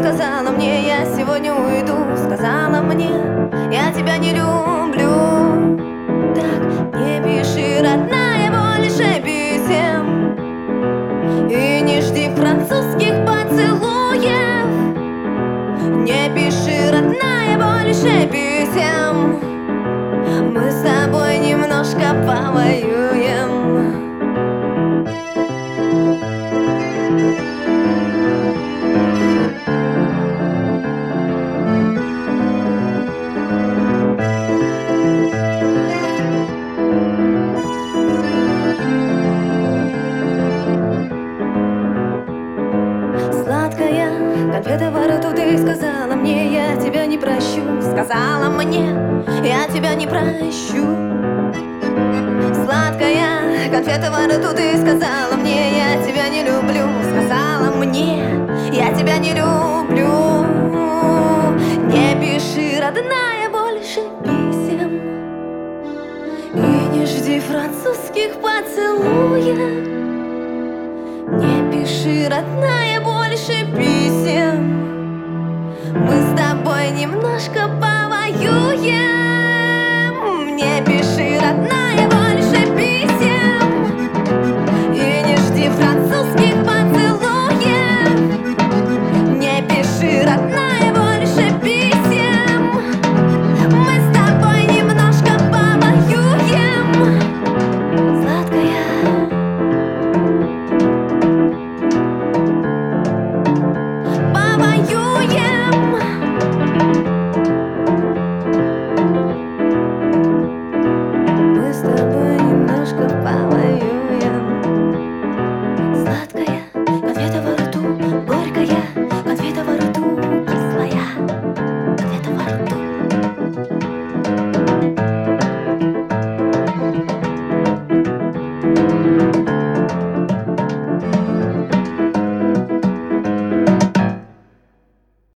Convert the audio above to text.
сказала мне, я сегодня уйду. Сказала мне, я тебя не люблю. Так не пиши, родная, больше писем. И не жди французских поцелуев. Не пиши, родная, больше писем. Мы с тобой немножко повоюем. Сладкая конфета во рту, ты сказала мне, я тебя не прощу. Сказала мне, я тебя не прощу. Сладкая конфета во рту, ты сказала мне, я тебя не люблю. Сказала мне, я тебя не люблю. Не пиши, родная, больше писем. И не жди французских поцелуев. Не пиши, родная, больше писем. Мы с тобой немножко